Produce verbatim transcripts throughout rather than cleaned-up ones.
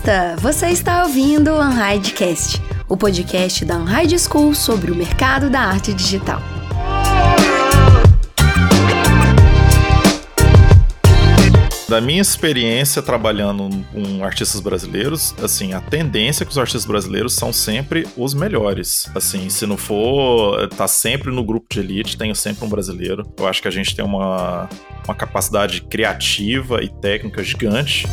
artista! Você está ouvindo o Unhidecast, o podcast da Unhide School sobre o mercado da arte digital. Da minha experiência trabalhando com artistas brasileiros, assim, a tendência é que os artistas brasileiros são sempre os melhores. Assim, se não for, tá sempre no grupo de elite, tem sempre um brasileiro. Eu acho que a gente tem uma, uma capacidade criativa e técnica gigante.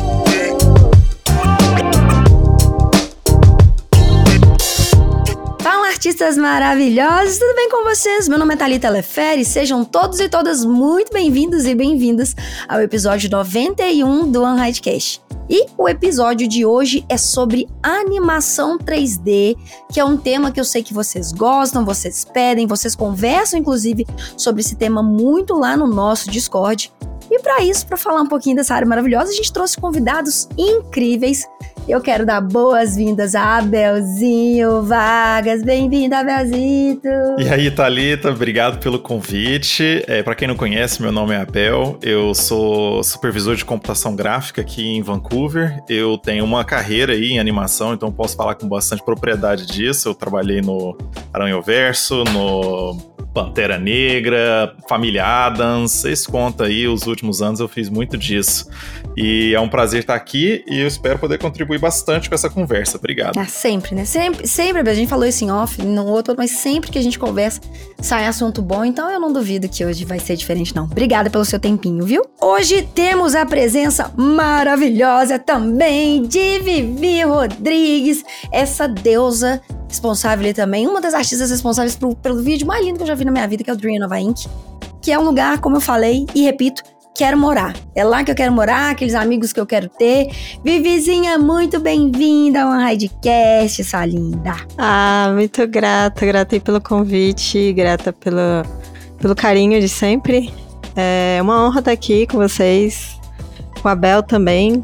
Artistas maravilhosos, tudo bem com vocês? Meu nome é Thalita Lefere, sejam todos e todas muito bem-vindos e bem-vindas ao episódio noventa e um do Unhidecast. E o episódio de hoje é sobre animação três D, que é um tema que eu sei que vocês gostam, vocês pedem, vocês conversam inclusive sobre esse tema muito lá no nosso Discord. E para isso, para falar um pouquinho dessa área maravilhosa, a gente trouxe convidados incríveis. Eu quero dar boas-vindas a Abelzinho Vargas. Bem-vinda, Abelzito! E aí, Thalita, obrigado pelo convite. É, para quem não conhece, meu nome é Abel. Eu sou supervisor de computação gráfica aqui em Vancouver. Eu tenho uma carreira aí em animação, então posso falar com bastante propriedade disso. Eu trabalhei no Aranhoverso, no Pantera Negra, Família Addams. Vocês contam aí, os últimos anos eu fiz muito disso. E é um prazer estar aqui e eu espero poder contribuir bastante com essa conversa. Obrigado. Ah, sempre, né? Sempre, sempre, a gente falou isso em off, no outro, mas sempre que a gente conversa, sai assunto bom, então eu não duvido que hoje vai ser diferente, não. Obrigada pelo seu tempinho, viu? Hoje temos a presença maravilhosa também de Vivi Rodrigues, essa deusa responsável também, uma das artistas responsáveis por, pelo vídeo mais lindo que eu já vi na minha vida, que é o Dream Nova Incorporated, que é um lugar, como eu falei e repito, quero morar. É lá que eu quero morar, aqueles amigos que eu quero ter. Vivizinha, muito bem-vinda ao Unhidecast, sua linda. Ah, muito grata, grata aí pelo convite, grata pelo, pelo carinho de sempre. É uma honra estar aqui com vocês, com a Bel também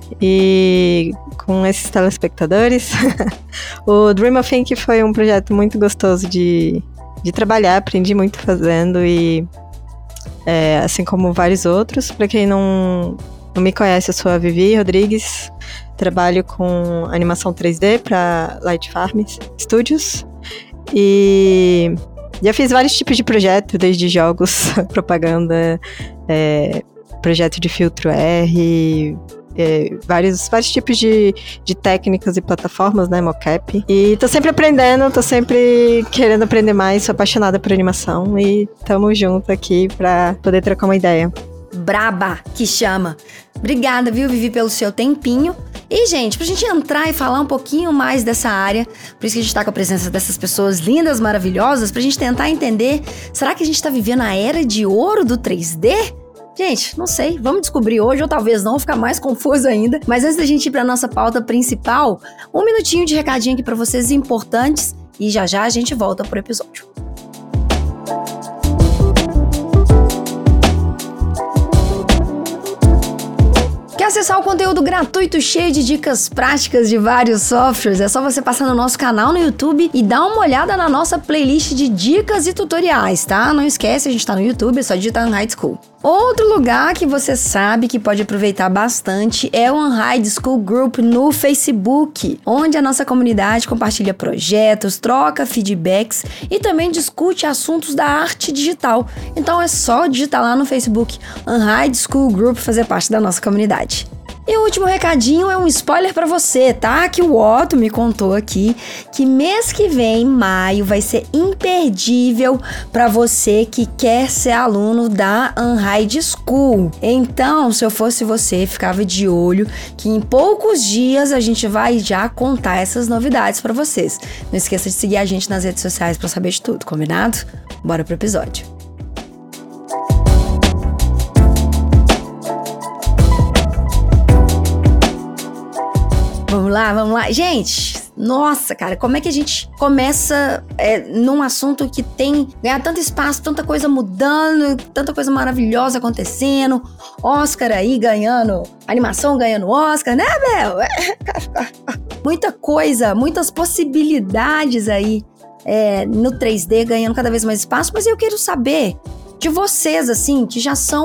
e com esses telespectadores. O Dream of Ink foi um projeto muito gostoso de, de trabalhar, aprendi muito fazendo e É, assim como vários outros. Para quem não, não me conhece, eu sou a Vivi Rodrigues, trabalho com animação três D para Light Farm Studios e já fiz vários tipos de projetos, desde jogos, propaganda, é, projeto de filtro R, é, vários, vários tipos de, de técnicas e plataformas, né, mocap. E tô sempre aprendendo, tô sempre querendo aprender mais, sou apaixonada por animação e tamo junto aqui pra poder trocar uma ideia. Braba, que chama. Obrigada, viu, Vivi, pelo seu tempinho. E, gente, pra gente entrar e falar um pouquinho mais dessa área, por isso que a gente tá com a presença dessas pessoas lindas, maravilhosas, pra gente tentar entender, será que a gente tá vivendo a era de ouro do três D? Gente, não sei, vamos descobrir hoje, ou talvez não, ficar mais confuso ainda. Mas antes da gente ir pra nossa pauta principal, um minutinho de recadinho aqui pra vocês importantes e já já a gente volta pro episódio. Quer acessar o conteúdo gratuito cheio de dicas práticas de vários softwares? É só você passar no nosso canal no YouTube e dar uma olhada na nossa playlist de dicas e tutoriais, tá? Não esquece, a gente tá no YouTube, é só digitar Unhide School. Outro lugar que você sabe que pode aproveitar bastante é o Unhide School Group no Facebook, onde a nossa comunidade compartilha projetos, troca feedbacks e também discute assuntos da arte digital. Então é só digitar lá no Facebook Unhide School Group, fazer parte da nossa comunidade. E o último recadinho é um spoiler pra você, tá? Que o Otto me contou aqui que mês que vem, maio, vai ser imperdível pra você que quer ser aluno da Unhide School. Então, se eu fosse você, ficava de olho que em poucos dias a gente vai já contar essas novidades pra vocês. Não esqueça de seguir a gente nas redes sociais pra saber de tudo, combinado? Bora pro episódio. Vamos lá, vamos lá. Gente, nossa, cara, como é que a gente começa é, num assunto que tem ganhar tanto espaço, tanta coisa mudando, tanta coisa maravilhosa acontecendo, Oscar aí ganhando, animação ganhando Oscar, né, Bel? Muita coisa, muitas possibilidades aí é, no três D ganhando cada vez mais espaço, mas eu quero saber de vocês, assim, que já são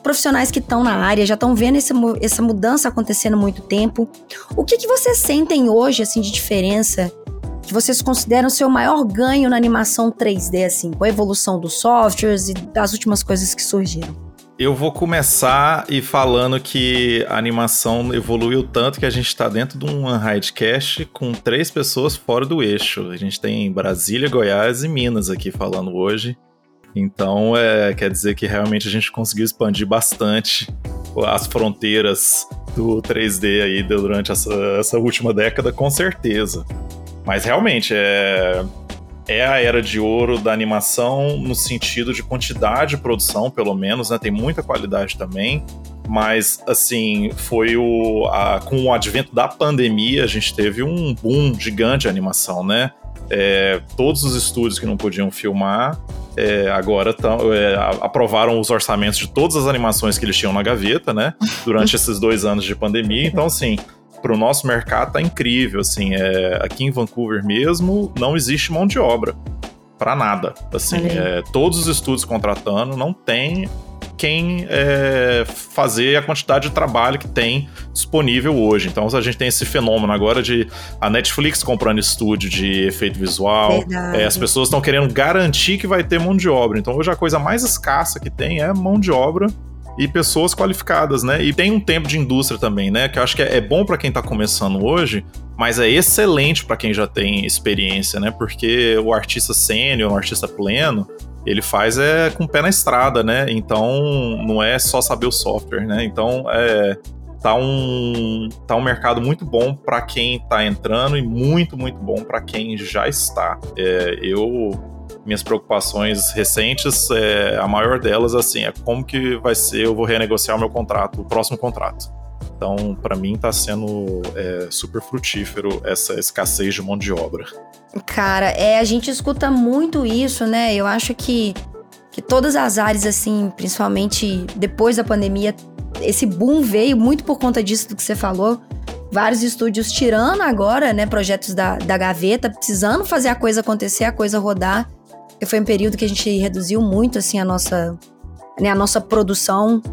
profissionais que estão na área, já estão vendo esse, essa mudança acontecendo há muito tempo. O que, que vocês sentem hoje, assim, de diferença, que vocês consideram ser o maior ganho na animação três D, assim, com a evolução dos softwares e das últimas coisas que surgiram? Eu vou começar e falando que a animação evoluiu tanto que a gente está dentro de um Unhidecast com três pessoas fora do eixo. A gente tem Brasília, Goiás e Minas aqui falando hoje. Então, é, quer dizer que realmente a gente conseguiu expandir bastante as fronteiras do três D aí durante essa, essa última década, com certeza. Mas realmente, é... É a era de ouro da animação no sentido de quantidade de produção, pelo menos, né? Tem muita qualidade também, mas, assim, foi o... A, com o advento da pandemia, a gente teve um boom gigante de animação, né? É, todos os estúdios que não podiam filmar, é, agora tão, é, aprovaram os orçamentos de todas as animações que eles tinham na gaveta, né? Durante esses dois anos de pandemia, então, assim... Para o nosso mercado tá incrível, assim, é, aqui em Vancouver mesmo não existe mão de obra para nada, assim, é, todos os estúdios contratando, não tem quem é, fazer a quantidade de trabalho que tem disponível hoje. Então a gente tem esse fenômeno agora de a Netflix comprando estúdio de efeito visual, é, as pessoas estão querendo garantir que vai ter mão de obra, então hoje a coisa mais escassa que tem é mão de obra e pessoas qualificadas, né? E tem um tempo de indústria também, né? Que eu acho que é bom para quem tá começando hoje, mas é excelente para quem já tem experiência, né? Porque o artista sênior, o artista pleno, ele faz é com o pé na estrada, né? Então, não é só saber o software, né? Então, é... Tá um, tá um mercado muito bom para quem tá entrando e muito, muito bom para quem já está. É, eu... Minhas preocupações recentes, é, a maior delas, assim, é como que vai ser, eu vou renegociar o meu contrato, o próximo contrato. Então, para mim, tá sendo é, super frutífero essa escassez de mão de obra. Cara, é, a gente escuta muito isso, né? Eu acho que, que todas as áreas, assim, principalmente depois da pandemia, esse boom veio muito por conta disso do que você falou. Vários estúdios tirando agora, né, projetos da, da gaveta, precisando fazer a coisa acontecer, a coisa rodar. Porque foi um período que a gente reduziu muito, assim, a nossa, né, a nossa produção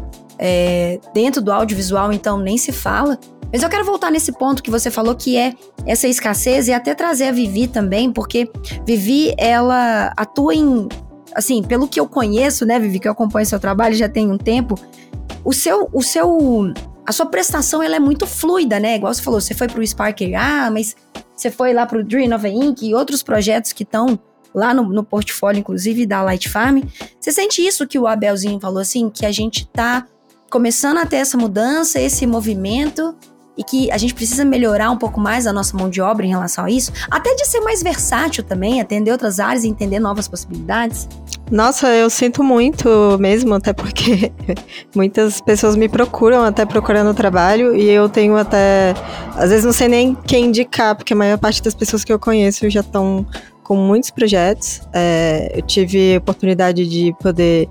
é, dentro do audiovisual, então nem se fala. Mas eu quero voltar nesse ponto que você falou, que é essa escassez, e até trazer a Vivi também, porque Vivi, ela atua em... Assim, pelo que eu conheço, né, Vivi, que eu acompanho seu trabalho já tem um tempo, o seu... O seu a sua prestação, ela é muito fluida, né? Igual você falou, você foi pro Sparker, ah, mas você foi lá pro Dream Nova Incorporated e outros projetos que estão lá no, no portfólio, inclusive, da Light Farm. Você sente isso que o Abelzinho falou, assim, que a gente tá começando a ter essa mudança, esse movimento, e que a gente precisa melhorar um pouco mais a nossa mão de obra em relação a isso? Até de ser mais versátil também, atender outras áreas e entender novas possibilidades? Nossa, eu sinto muito mesmo, até porque muitas pessoas me procuram, até procurando trabalho, e eu tenho até... Às vezes não sei nem quem indicar, porque a maior parte das pessoas que eu conheço já estão com muitos projetos. É, eu tive a oportunidade de poder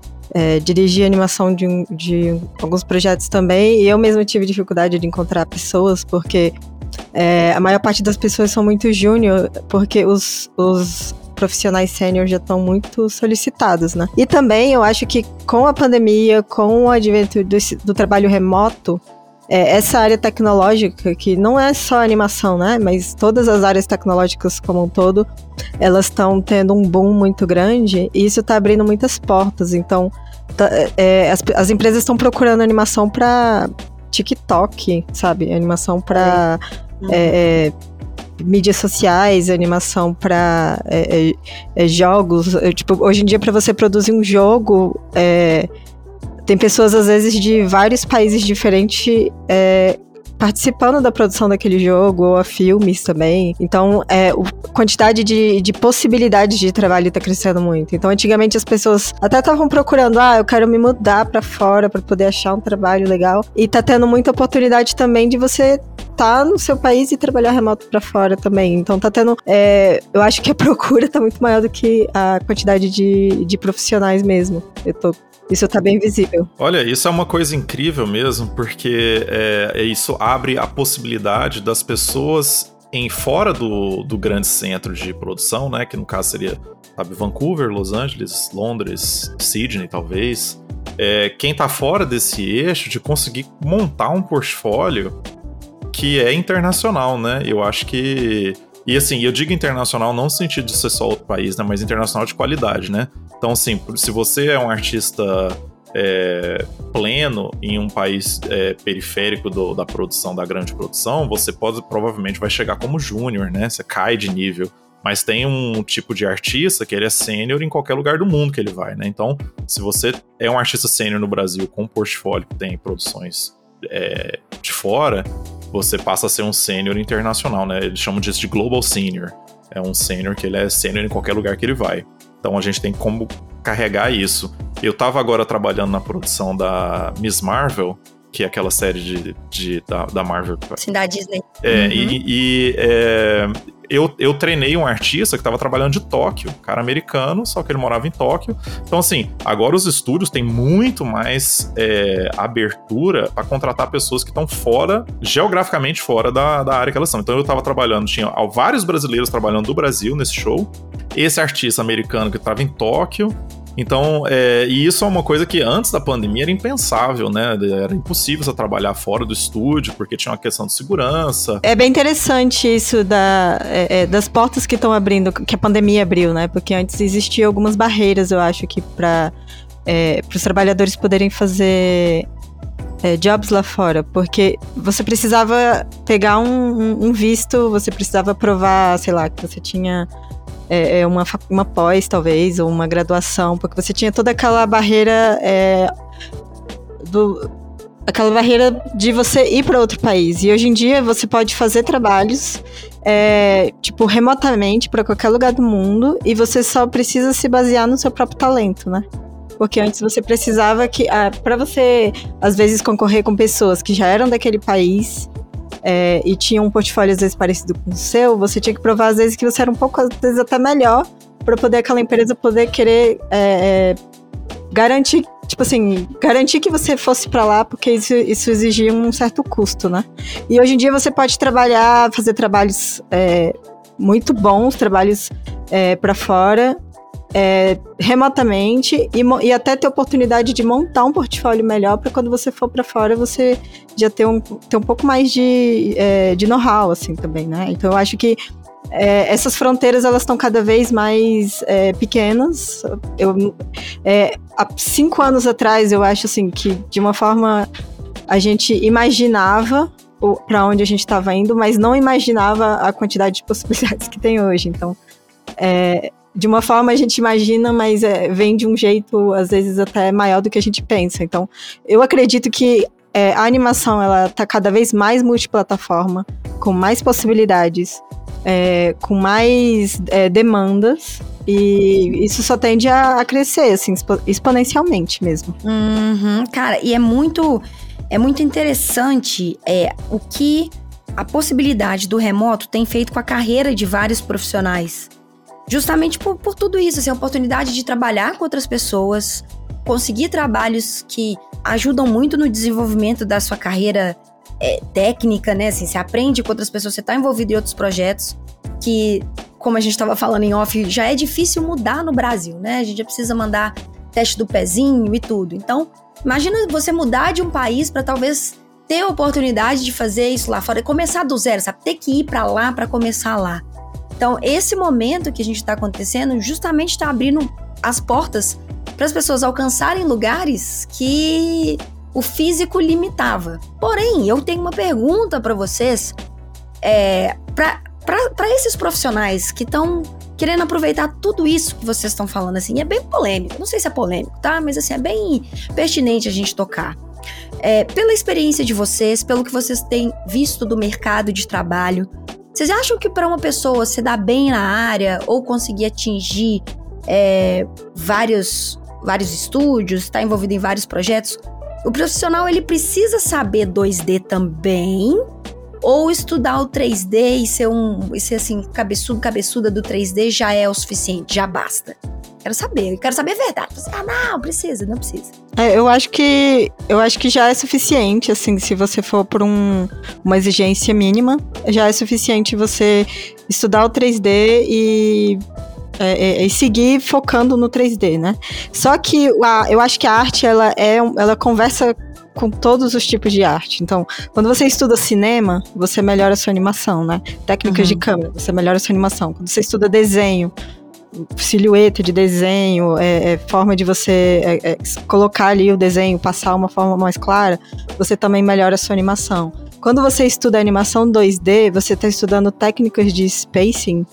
é, dirigir a animação de, de alguns projetos também, e eu mesma tive dificuldade de encontrar pessoas, porque é, a maior parte das pessoas são muito júnior, porque os... os profissionais sênior já estão muito solicitados, né? E também eu acho que com a pandemia, com o advento do, do trabalho remoto, é, essa área tecnológica, que não é só animação, né? Mas todas as áreas tecnológicas como um todo, elas estão tendo um boom muito grande, e isso está abrindo muitas portas. Então, tá, é, as, as empresas estão procurando animação para TikTok, sabe? Animação para... Uhum. É, é, mídias sociais, animação para é, é, é, jogos. É, tipo, hoje em dia, para você produzir um jogo, é, tem pessoas, às vezes, de vários países diferentes é, participando da produção daquele jogo, ou a filmes também. Então, é, a quantidade de, de possibilidades de trabalho está crescendo muito. Então, antigamente, as pessoas até estavam procurando, ah, eu quero me mudar para fora para poder achar um trabalho legal. E tá tendo muita oportunidade também de você tá no seu país e trabalhar remoto pra fora também. Então tá tendo... É, eu acho que a procura tá muito maior do que a quantidade de, de profissionais mesmo. Eu tô... Isso tá bem visível. Olha, isso é uma coisa incrível mesmo, porque é, isso abre a possibilidade das pessoas em fora do, do grande centro de produção, né? Que no caso seria, sabe, Vancouver, Los Angeles, Londres, Sydney, talvez. é, quem tá fora desse eixo de conseguir montar um portfólio que é internacional, né? Eu acho que... E assim, eu digo internacional não no sentido de ser só outro país, né? Mas internacional de qualidade, né? Então, assim, se você é um artista é, pleno em um país é, periférico do, da produção, da grande produção, você pode, provavelmente vai chegar como júnior, né? Você cai de nível. Mas tem um tipo de artista que ele é sênior em qualquer lugar do mundo que ele vai, né? Então, se você é um artista sênior no Brasil com um portfólio que tem produções é, de fora, você passa a ser um sênior internacional, né? Eles chamam disso de Global Senior. É um sênior que ele é sênior em qualquer lugar que ele vai. Então, a gente tem como carregar isso. Eu tava agora trabalhando na produção da Miss Marvel, que é aquela série de, de, da, da Marvel. Sim, da Disney. É, uhum. e... e é, Eu, eu treinei um artista que estava trabalhando de Tóquio, cara americano, só que ele morava em Tóquio. Então, assim, agora os estúdios têm muito mais é, abertura para contratar pessoas que estão fora, geograficamente fora da, da área que elas são. Então, eu estava trabalhando, tinha vários brasileiros trabalhando do Brasil nesse show, esse artista americano que estava em Tóquio. Então, é, e isso é uma coisa que antes da pandemia era impensável, né? Era impossível você trabalhar fora do estúdio, porque tinha uma questão de segurança. É bem interessante isso da, é, é, das portas que estão abrindo, que a pandemia abriu, né? Porque antes existiam algumas barreiras, eu acho, que para é, os trabalhadores poderem fazer é, jobs lá fora. Porque você precisava pegar um, um, um visto, você precisava provar, sei lá, que você tinha... É uma, uma pós, talvez, ou uma graduação, porque você tinha toda aquela barreira é, do, aquela barreira de você ir para outro país. E hoje em dia você pode fazer trabalhos é, tipo, remotamente para qualquer lugar do mundo, e você só precisa se basear no seu próprio talento, né? Porque antes você precisava que, ah, para você, às vezes, concorrer com pessoas que já eram daquele país... É, e tinha um portfólio às vezes parecido com o seu, você tinha que provar às vezes que você era um pouco, às vezes até melhor, para poder aquela empresa poder querer é, garantir, tipo assim, garantir que você fosse para lá, porque isso, isso exigia um certo custo, né? E hoje em dia você pode trabalhar, fazer trabalhos é, muito bons, trabalhos é, para fora, É, remotamente e, e até ter oportunidade de montar um portfólio melhor para quando você for para fora você já ter um, ter um pouco mais de, é, de know-how, assim, também, né? Então eu acho que é, essas fronteiras, elas estão cada vez mais é, pequenas. Eu, é, há cinco anos atrás, eu acho, assim, que de uma forma a gente imaginava para onde a gente estava indo, mas não imaginava a quantidade de possibilidades que tem hoje. Então, é, de uma forma a gente imagina, mas é, vem de um jeito, às vezes, até maior do que a gente pensa. Então, eu acredito que é, a animação, ela tá cada vez mais multiplataforma, com mais possibilidades, é, com mais é, demandas, e isso só tende a, a crescer, assim, expo- exponencialmente mesmo. Uhum, cara, e é muito, é muito interessante é, o que a possibilidade do remoto tem feito com a carreira de vários profissionais. Justamente por, por tudo isso, assim, a oportunidade de trabalhar com outras pessoas, conseguir trabalhos que ajudam muito no desenvolvimento da sua carreira é, técnica, né? Assim, você aprende com outras pessoas, você está envolvido em outros projetos que, como a gente estava falando em off, já é difícil mudar no Brasil, né? A gente já precisa mandar teste do pezinho e tudo. Então, imagina você mudar de um país para talvez ter a oportunidade de fazer isso lá fora, começar do zero, sabe? Ter que ir para lá para começar lá. Então, esse momento que a gente está acontecendo justamente está abrindo as portas para as pessoas alcançarem lugares que o físico limitava. Porém, eu tenho uma pergunta para vocês, é, para esses profissionais que estão querendo aproveitar tudo isso que vocês estão falando, assim, é bem polêmico, não sei se é polêmico, tá? Mas assim, é bem pertinente a gente tocar. É, pela experiência de vocês, pelo que vocês têm visto do mercado de trabalho, vocês acham que para uma pessoa se dar bem na área ou conseguir atingir é, vários, vários estúdios, estar envolvido em vários projetos, o profissional ele precisa saber dois D também? Ou estudar o três D e ser, um, e ser assim, cabeçudo, cabeçuda do três D já é o suficiente, já basta? Quero saber, quero saber a verdade. Ah, não, precisa, não precisa. É, eu acho que eu acho que já é suficiente, assim, se você for por um, uma exigência mínima, já é suficiente você estudar o três D e é, é, e seguir focando no três D, né? Só que a, eu acho que a arte, ela, é, ela conversa com todos os tipos de arte. Então, quando você estuda cinema, você melhora a sua animação, né? Técnicas uhum. de câmera, você melhora a sua animação. Quando você estuda desenho, silhueta de desenho, é, é, forma de você é, é, colocar ali o desenho, passar uma forma mais clara, você também melhora a sua animação. Quando você estuda animação dois D, você está estudando técnicas de spacing,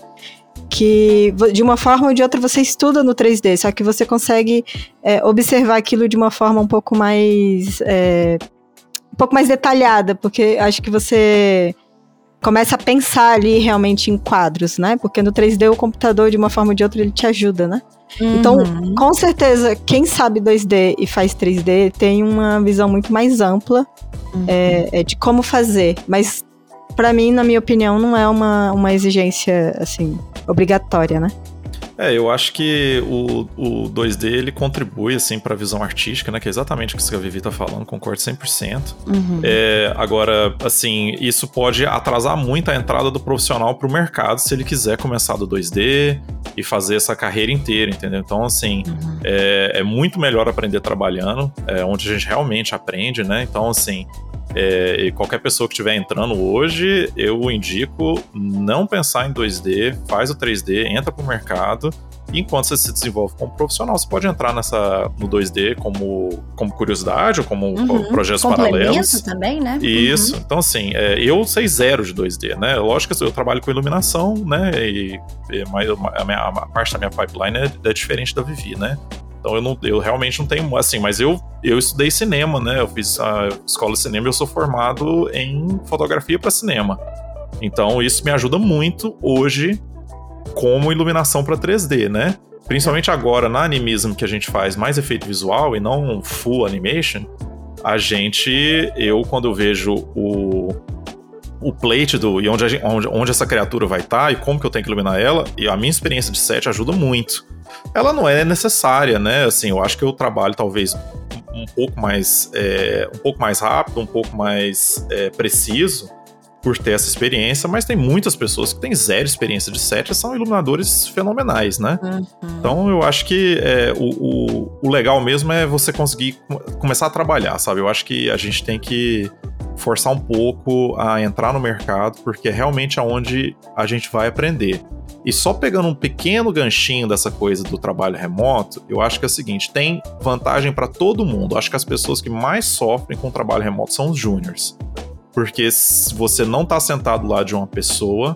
que de uma forma ou de outra você estuda no três D, só que você consegue é, observar aquilo de uma forma um pouco mais é, um pouco mais detalhada, porque acho que você começa a pensar ali realmente em quadros, né? Porque no três D o computador, de uma forma ou de outra, ele te ajuda, né? Uhum. Então, com certeza, quem sabe dois D e faz três D tem uma visão muito mais ampla uhum. é, é, de como fazer, mas pra mim, na minha opinião, não é uma, uma exigência, assim, obrigatória, né? É, eu acho que o, o dois D, ele contribui, assim, pra visão artística, né? Que é exatamente o que a Vivi tá falando, concordo cem por cento. Uhum. É, agora, assim, isso pode atrasar muito a entrada do profissional pro mercado se ele quiser começar do dois D e fazer essa carreira inteira, entendeu? Então, assim, uhum. é, é muito melhor aprender trabalhando, é onde a gente realmente aprende, né? Então, assim... É, e qualquer pessoa que estiver entrando hoje, eu indico não pensar em dois D, faz o três D, entra pro mercado, e enquanto você se desenvolve como profissional, você pode entrar nessa, no dois D como, como curiosidade ou como uhum. projetos paralelos. Também, né? Isso. Uhum. Então, assim, é, eu sei zero de dois D, né? Lógico que eu trabalho com iluminação, né? E, e a, minha, a parte da minha pipeline é, é diferente da Vivi, né? Então eu, não, eu realmente não tenho, assim, mas eu, eu estudei cinema, né? Eu fiz a escola de cinema e eu sou formado em fotografia para cinema. Então isso me ajuda muito hoje como iluminação para três D, né? Principalmente agora na Animism, que a gente faz mais efeito visual e não full animation, a gente, eu quando eu vejo o, o plate do, e onde, gente, onde, onde essa criatura vai estar e como que eu tenho que iluminar ela, e a minha experiência de set ajuda muito. Ela não é necessária, né? Assim, eu acho que eu trabalho talvez um pouco mais, é, um pouco mais rápido, um pouco mais é, preciso por ter essa experiência, mas tem muitas pessoas que têm zero experiência de set e são iluminadores fenomenais, né? Uhum. Então eu acho que é, o, o, o legal mesmo é você conseguir começar a trabalhar, sabe? Eu acho que a gente tem que forçar um pouco a entrar no mercado, porque é realmente aonde a gente vai aprender. E só pegando um pequeno ganchinho dessa coisa do trabalho remoto, eu acho que é o seguinte, tem vantagem para todo mundo. Eu acho que as pessoas que mais sofrem com o trabalho remoto são os júniors. Porque você não tá sentado lá de uma pessoa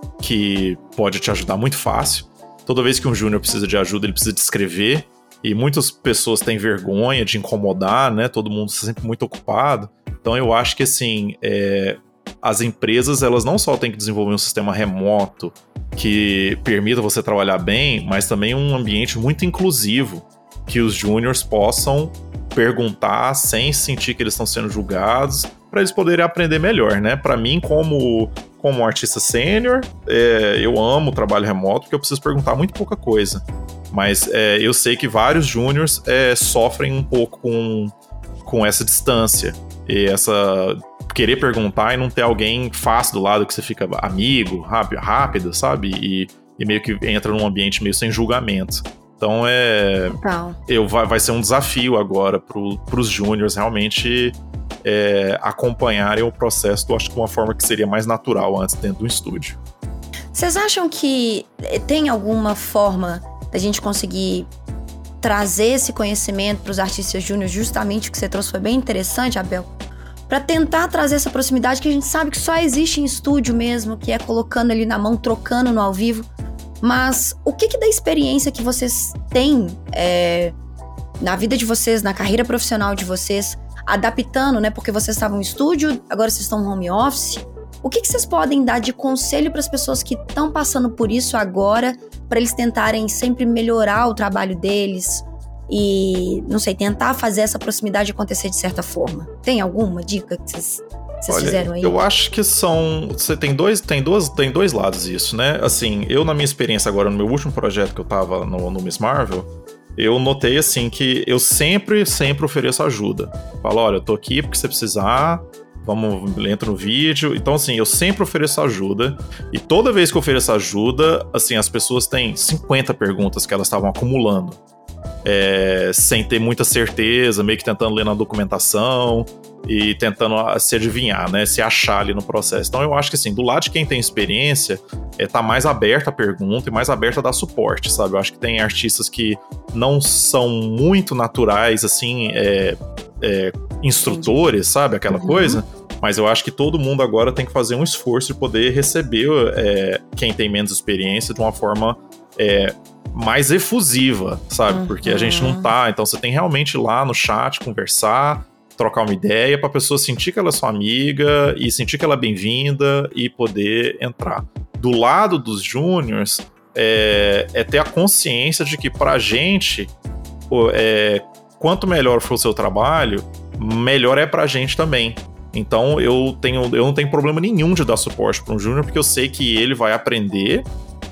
que pode te ajudar muito fácil. Toda vez que um júnior precisa de ajuda, ele precisa de escrever. E muitas pessoas têm vergonha de incomodar, né? Todo mundo está sempre muito ocupado. Então eu acho que, assim, é, as empresas, elas não só têm que desenvolver um sistema remoto que permita você trabalhar bem, mas também um ambiente muito inclusivo, que os júniors possam perguntar sem sentir que eles estão sendo julgados, para eles poderem aprender melhor, né? Para mim, como, como artista sênior, é, eu amo o trabalho remoto, porque eu preciso perguntar muito pouca coisa. Mas é, eu sei que vários júniors é, sofrem um pouco com, com essa distância. E essa querer perguntar e não ter alguém fácil do lado que você fica amigo, rápido, rápido sabe? E, e meio que entra num ambiente meio sem julgamento. Então é. Eu, vai, vai ser um desafio agora pro, pros júniors realmente é, acompanharem o processo, eu acho que de uma forma que seria mais natural antes dentro do estúdio. Vocês acham que tem alguma forma da gente conseguir trazer esse conhecimento para os artistas júniores? Justamente o que você trouxe foi bem interessante, Abel, para tentar trazer essa proximidade que a gente sabe que só existe em estúdio mesmo, que é colocando ali na mão, trocando no ao vivo. Mas o que que da experiência que vocês têm é, na vida de vocês, na carreira profissional de vocês, adaptando, né? Porque vocês estavam no estúdio, agora vocês estão no home office. O que que vocês podem dar de conselho para as pessoas que estão passando por isso agora, para eles tentarem sempre melhorar o trabalho deles e, não sei, tentar fazer essa proximidade acontecer de certa forma? Tem alguma dica que vocês... Vocês Olha, fizeram aí? Eu acho que são... Você tem dois, tem, duas, tem dois lados isso, né? Assim, eu na minha experiência agora, no meu último projeto que eu tava no, no Miss Marvel, eu notei, assim, que eu sempre, sempre ofereço ajuda. Falo, olha, eu tô aqui porque você precisar, vamos, entra no vídeo. Então, assim, eu sempre ofereço ajuda. E toda vez que eu ofereço ajuda, assim, as pessoas têm cinquenta perguntas que elas estavam acumulando. É, sem ter muita certeza, meio que tentando ler na documentação e tentando se adivinhar, né, se achar ali no processo. Então eu acho que assim, do lado de quem tem experiência, é, tá mais aberta a pergunta e mais aberta a dar suporte, sabe? Eu acho que tem artistas que não são muito naturais, assim, é, é, instrutores, sabe? Aquela uhum. coisa. Mas eu acho que todo mundo agora tem que fazer um esforço de poder receber é, quem tem menos experiência de uma forma é, mais efusiva, sabe? Uhum. Porque a gente não tá... Então você tem realmente ir lá no chat, conversar, trocar uma ideia pra pessoa sentir que ela é sua amiga e sentir que ela é bem-vinda e poder entrar. Do lado dos júniors, é, é ter a consciência de que pra gente, pô, é, quanto melhor for o seu trabalho, melhor é pra gente também. Então eu, tenho, eu não tenho problema nenhum de dar suporte para um júnior, porque eu sei que ele vai aprender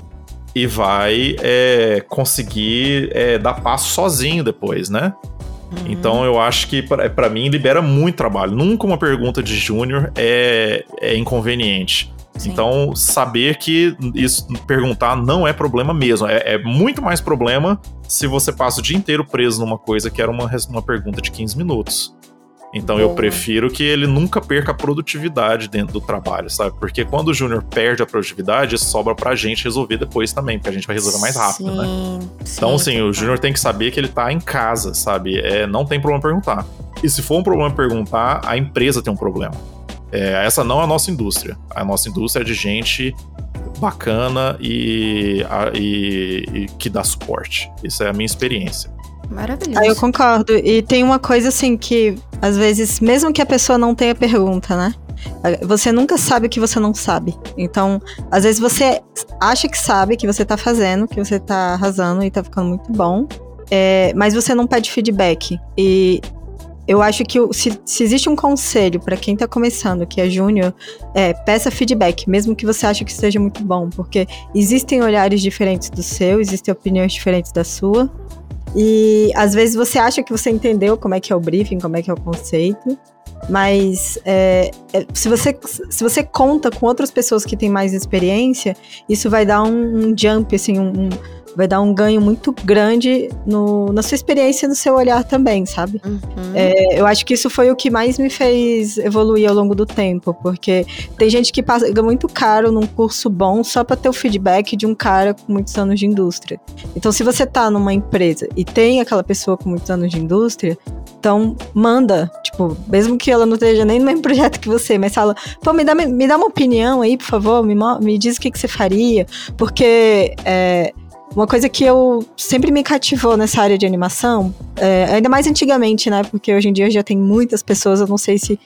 e vai é, conseguir é, dar passo sozinho depois, né? Uhum. Então eu acho que para mim libera muito trabalho. Nunca uma pergunta de júnior é, é inconveniente. Sim. Então saber que isso, perguntar não é problema mesmo. É, é muito mais problema se você passa o dia inteiro preso numa coisa que era uma, uma pergunta de quinze minutos. Então Boa. Eu prefiro que ele nunca perca a produtividade dentro do trabalho, sabe? Porque quando o júnior perde a produtividade, isso sobra pra gente resolver depois também, porque a gente vai resolver mais rápido, sim, né? Sim, então, assim, o júnior tem que saber que ele tá em casa, sabe? É, não tem problema perguntar. E se for um problema perguntar, a empresa tem um problema. É, essa não é a nossa indústria. A nossa indústria é de gente bacana e, a, e, e que dá suporte. Isso é a minha experiência. Maravilhoso. Ah, eu concordo. E tem uma coisa assim que, às vezes, mesmo que a pessoa não tenha pergunta, né? Você nunca sabe o que você não sabe. Então, às vezes você acha que sabe, que você tá fazendo, que você tá arrasando e tá ficando muito bom, é, mas você não pede feedback. E eu acho que se, se existe um conselho pra quem tá começando, que é júnior, é, peça feedback, mesmo que você ache que esteja muito bom, porque existem olhares diferentes do seu, existem opiniões diferentes da sua. E às vezes você acha que você entendeu como é que é o briefing, como é que é o conceito, mas é, é, se, você, se você conta com outras pessoas que têm mais experiência, isso vai dar um, um jump, assim, um, um, vai dar um ganho muito grande no, na sua experiência e no seu olhar também, sabe? Uhum. É, eu acho que isso foi o que mais me fez evoluir ao longo do tempo, porque tem gente que paga muito caro num curso bom só pra ter o feedback de um cara com muitos anos de indústria. Então, se você tá numa empresa e tem aquela pessoa com muitos anos de indústria, então manda, tipo, mesmo que ela não esteja nem no mesmo projeto que você, mas fala, pô, me dá, me dá uma opinião aí, por favor, me, me diz o que, que você faria, porque... É, uma coisa que eu sempre me cativou nessa área de animação, é, ainda mais antigamente, né? Porque hoje em dia já tem muitas pessoas, eu não sei se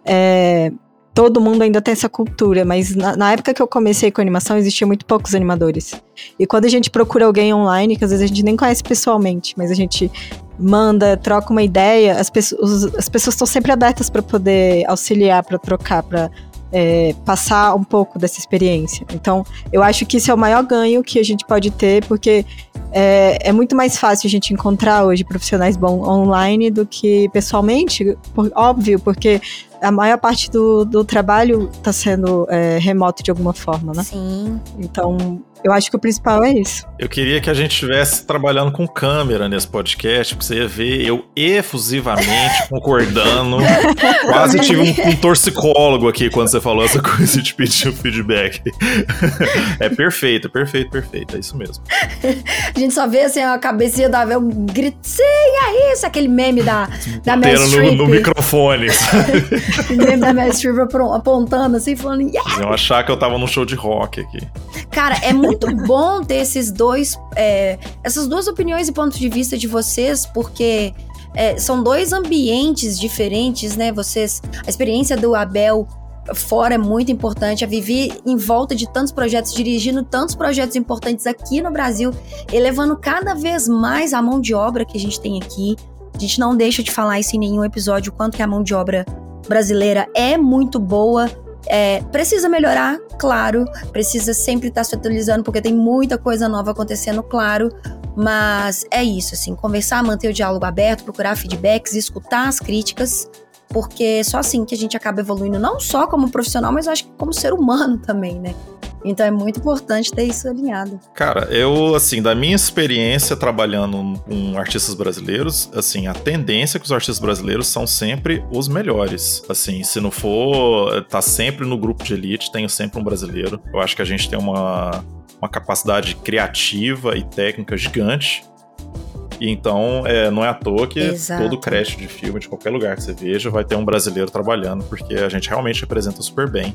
é, todo mundo ainda tem essa cultura, mas na, na época que eu comecei com animação, existia muito poucos animadores. E quando a gente procura alguém online, que às vezes a gente nem conhece pessoalmente, mas a gente manda, troca uma ideia, as pessoas as pessoas estão sempre abertas para poder auxiliar, para trocar, para... É, passar um pouco dessa experiência. Então, eu acho que esse é o maior ganho que a gente pode ter, porque é, é muito mais fácil a gente encontrar hoje profissionais bons online do que pessoalmente, por, óbvio, porque a maior parte do, do trabalho está sendo é, remoto de alguma forma, né? Sim. Então, eu acho que o principal é isso. Eu queria que a gente estivesse trabalhando com câmera nesse podcast, porque você ia ver eu efusivamente concordando. Quase tive um, um torcicólogo aqui quando você falou essa coisa de pedir o feedback. É perfeito, é perfeito, perfeito. É isso mesmo. A gente só vê assim a cabecinha da Vel gritando, sim, é isso, aquele meme da, da Meryl Streep. No, no microfone, sabe? O meme da Meryl Streep apontando assim, falando, yeah! Vocês iam achar que eu tava num show de rock aqui. Cara, é muito bom ter esses dois, é, essas duas opiniões e pontos de vista de vocês, porque é, são dois ambientes diferentes, né? Vocês, a experiência do Abel fora é muito importante, a Vivi em volta de tantos projetos, dirigindo tantos projetos importantes aqui no Brasil, elevando cada vez mais a mão de obra que a gente tem aqui. A gente não deixa de falar isso em nenhum episódio, o quanto que a mão de obra brasileira é muito boa. É, precisa melhorar, claro, precisa sempre estar se atualizando, porque tem muita coisa nova acontecendo, claro, mas é isso, assim, conversar, manter o diálogo aberto, procurar feedbacks, escutar as críticas, porque só assim que a gente acaba evoluindo, não só como profissional, mas eu acho que como ser humano também, né? Então é muito importante ter isso alinhado. Cara, eu, assim, da minha experiência trabalhando com artistas brasileiros, assim, a tendência é que os artistas brasileiros são sempre os melhores. Assim, se não for, tá sempre no grupo de elite, tenho sempre um brasileiro. Eu acho que a gente tem uma, uma capacidade criativa e técnica gigante. E então, é, não é à toa que Exato. Todo crédito de filme, de qualquer lugar que você veja, vai ter um brasileiro trabalhando, porque a gente realmente representa super bem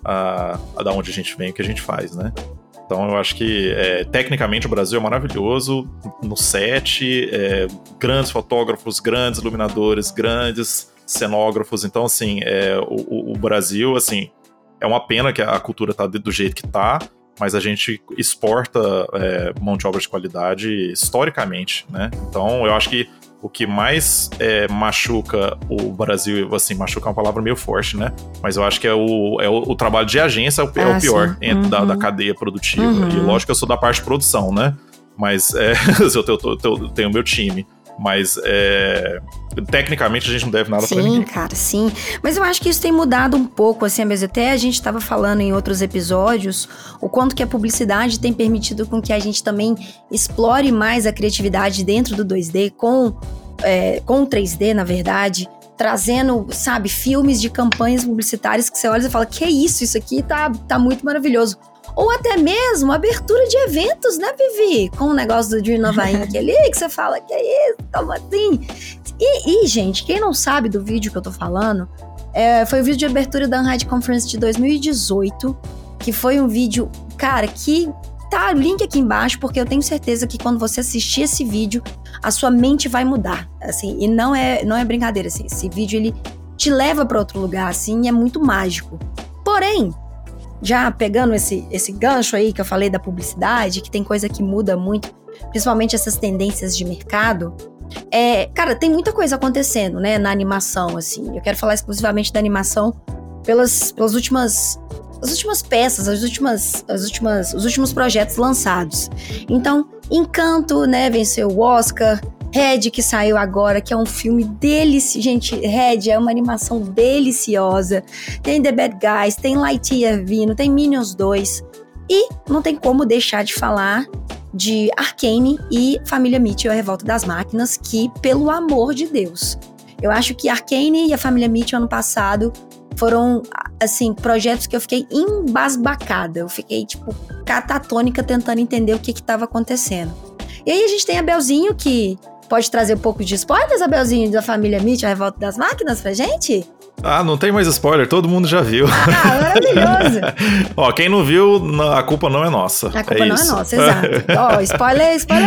a, a da onde a gente vem e o que a gente faz, né? Então eu acho que é, tecnicamente o Brasil é maravilhoso no set, é, grandes fotógrafos, grandes iluminadores, grandes cenógrafos. Então, assim, é, o, o Brasil, assim, é uma pena que a cultura tá do jeito que tá, mas a gente exporta é, mão de obra de qualidade historicamente, né? Então, eu acho que o que mais é, machuca o Brasil, assim, machuca é uma palavra meio forte, né? Mas eu acho que é o, é o, o trabalho de agência é o, é ah, o pior uhum. da, da cadeia produtiva. Uhum. E lógico que eu sou da parte de produção, né? Mas é, eu, tenho, eu, tenho, eu tenho o meu time. Mas, é, tecnicamente, a gente não deve nada sim, pra ninguém. Sim, cara, sim. Mas eu acho que isso tem mudado um pouco, assim, mas até a gente estava falando em outros episódios o quanto que a publicidade tem permitido com que a gente também explore mais a criatividade dentro do dois D, com, é, com o três D, na verdade, trazendo, sabe, filmes de campanhas publicitárias que você olha e fala, que é isso, isso aqui tá, tá muito maravilhoso. Ou até mesmo abertura de eventos, né, Vivi? Com o negócio do Dream Nova Inc ali, que você fala, que é isso, como assim? E, e, gente, quem não sabe do vídeo que eu tô falando, é, foi o vídeo de abertura da Unhide Conference de dois mil e dezoito, que foi um vídeo, cara, que tá o link aqui embaixo, porque eu tenho certeza que quando você assistir esse vídeo, a sua mente vai mudar, assim, e não é, não é brincadeira, assim, esse vídeo, ele te leva pra outro lugar, assim, e é muito mágico. Porém, já pegando esse, esse gancho aí que eu falei da publicidade, que tem coisa que muda muito, principalmente essas tendências de mercado, é, cara, tem muita coisa acontecendo, né, na animação, assim. Eu quero falar exclusivamente da animação pelas, pelas últimas, as últimas peças, as últimas, as últimas, os últimos projetos lançados. Então, Encanto, né, venceu o Oscar. Red, que saiu agora, que é um filme delicioso. Gente, Red é uma animação deliciosa. Tem The Bad Guys, tem Lightyear vindo, tem Minions dois. E não tem como deixar de falar de Arcane e Família Mitchell, A Revolta das Máquinas, que, pelo amor de Deus, eu acho que Arcane e a Família Mitchell ano passado foram, assim, projetos que eu fiquei embasbacada. Eu fiquei, tipo, catatônica tentando entender o que que tava acontecendo. E aí a gente tem a Belzinho, que pode trazer um pouco de spoilers, Abelzinho, da Família Mitchell, A Revolta das Máquinas pra gente? Ah, não tem mais spoiler, todo mundo já viu. Ah, maravilhoso! Ó, quem não viu, a culpa não é nossa. A culpa é não isso. é nossa, exato. Ó, spoiler, spoiler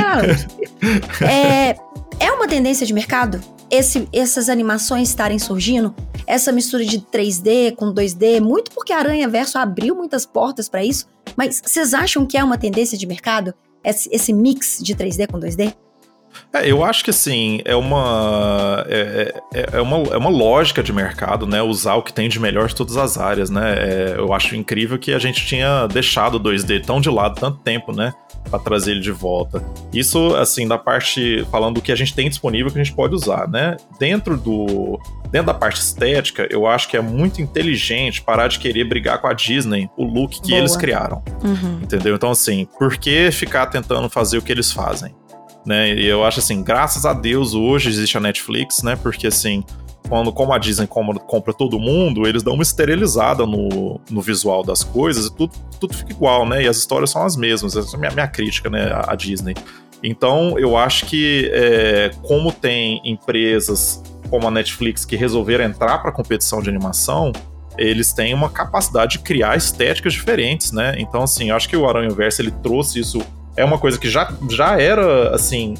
não. É, é uma tendência de mercado? Esse, essas animações estarem surgindo? Essa mistura de três D com dois D? Muito porque a Aranhaverso abriu muitas portas pra isso, mas vocês acham que é uma tendência de mercado? Esse, esse mix de três D com dois D? É, eu acho que assim, é uma, é, é, é, uma, é uma lógica de mercado, né? Usar o que tem de melhor de todas as áreas, né? É, eu acho incrível que a gente tinha deixado o dois D tão de lado tanto tempo, né? Pra trazer ele de volta. Isso, assim, da parte, falando do que a gente tem disponível que a gente pode usar, né? Dentro do... Dentro da parte estética, eu acho que é muito inteligente parar de querer brigar com a Disney o look que Boa. Eles criaram. Uhum. Entendeu? Então, assim, por que ficar tentando fazer o que eles fazem? Né? E eu acho assim, graças a Deus hoje existe a Netflix, né? Porque assim, quando, como a Disney compra, compra todo mundo, eles dão uma esterilizada no, no visual das coisas e tudo, tudo fica igual, né? E as histórias são as mesmas. Essa é a minha, minha crítica, né? A, a Disney. Então, eu acho que é, como tem empresas como a Netflix que resolveram entrar para a competição de animação, eles têm uma capacidade de criar estéticas diferentes, né? Então, assim, eu acho que o Aranhaverso, ele trouxe isso. É uma coisa que já, já era, assim,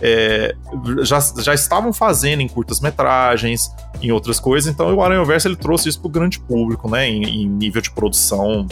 é, já, já estavam fazendo em curtas-metragens, em outras coisas, então o Aranhaverso, ele trouxe isso pro grande público, né, em, em nível de produção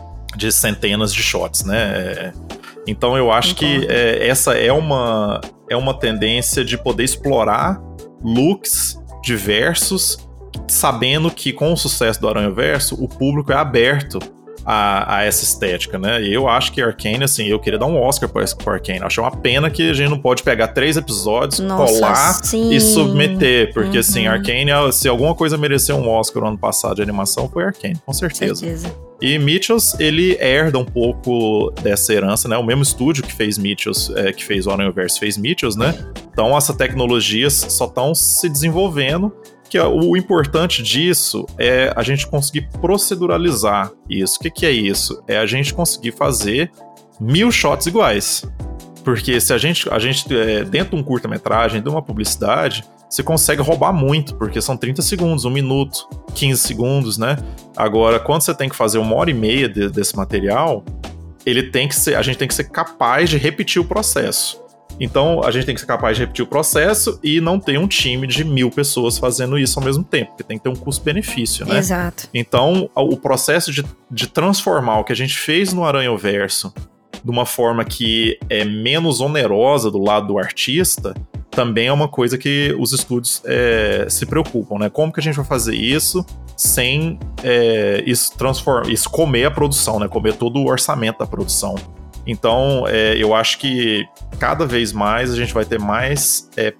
de centenas de shots, né, então eu acho então, que é, essa é uma, é uma tendência de poder explorar looks diversos, sabendo que com o sucesso do Aranhaverso, o público é aberto a, a essa estética, né? E eu acho que Arcane, assim, eu queria dar um Oscar pra, pra Arcane. Acho uma pena que a gente não pode pegar três episódios, Nossa, colar sim. e submeter. Porque, uhum. assim, Arcane, se alguma coisa mereceu um Oscar no ano passado de animação, foi Arcane, com certeza. certeza. E Mitchells, ele herda um pouco dessa herança, né? O mesmo estúdio que fez Mitchells, é, que fez o Aranhaverse, fez Mitchells, né? Então, essas tecnologias só estão se desenvolvendo. Que o importante disso é a gente conseguir proceduralizar isso. O que, que é isso? É a gente conseguir fazer mil shots iguais. Porque se a gente, a gente é, dentro de um curta-metragem, de uma publicidade, você consegue roubar muito, porque são trinta segundos, um minuto, quinze segundos, né? Agora, quando você tem que fazer uma hora e meia de, desse material, ele tem que ser, a gente tem que ser capaz de repetir o processo. Então, a gente tem que ser capaz de repetir o processo e não ter um time de mil pessoas fazendo isso ao mesmo tempo, porque tem que ter um custo-benefício, né? Exato. Então, o processo de, de transformar o que a gente fez no Aranhaverso de uma forma que é menos onerosa do lado do artista, também é uma coisa que os estúdios é, se preocupam, né? Como que a gente vai fazer isso sem é, isso, transform, isso comer a produção, né? Comer todo o orçamento da produção. Então, é, eu acho que cada vez mais a gente vai ter mais, é,